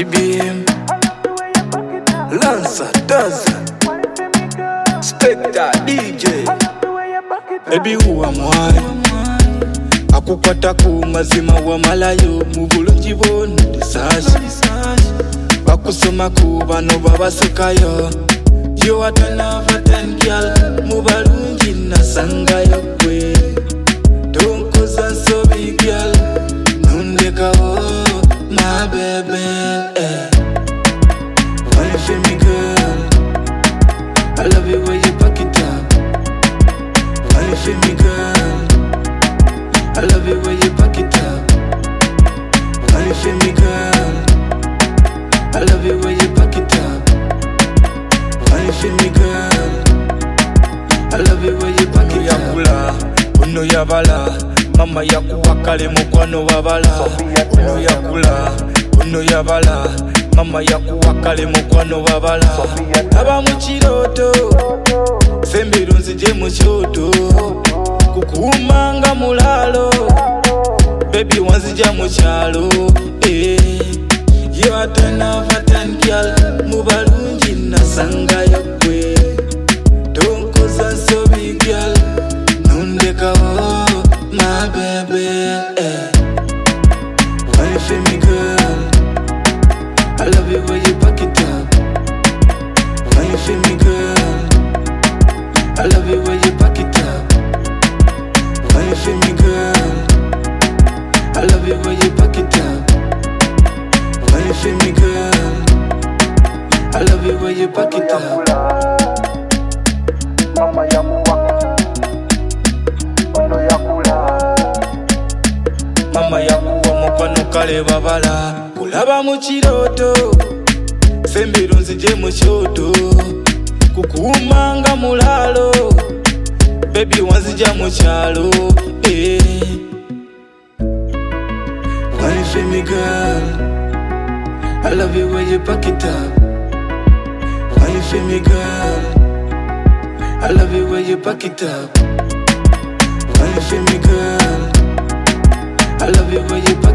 GBM, Lancer, Dancer, Spectre, DJ. Baby uwa mwari akukwata ku mazima wa malayo mu bulungi bwonna lisaasi bakusoma ku bano babasekayo yo a 10 over 10 girl mu balungi nasangayo gwe donkoza nsobi girl nundekawo my baby Why you feel me girl I love you when you back it up Why you feel me girl I love you when you back it up Why you feel me girl I love you when you back it up Why you feel me girl I love you when you back it up Yakula, uno yabala Mama yakuwakale mukwano babala Uno yakula, uno yabala Mama yakuwakale mukwano babala Aba muchiroto Sembero nzije muchoto Kukumanga mulalo Baby wanzija muchalo You are 10 over 10 girl Mubalungi nasangayo gwe Donkoza nsobi girl Nundekawo my baby Why you feel me girl I love you when you back it up Why you feel me girl I love you when you back it up Why you feel me girl I love you when you back it up Why you feel me girl I love you when you back it up Mama yakuwaka Ono yakula Mama yakuwa mukwano kale babala Kulaba muchiroto Sembero nzije muchoto Kukumanga mulalo Baby wanzija muchalo Why you feel me girl I love you when you back it up Why you feel me girl I love you when you back it up Why you feel me girl I love you when you back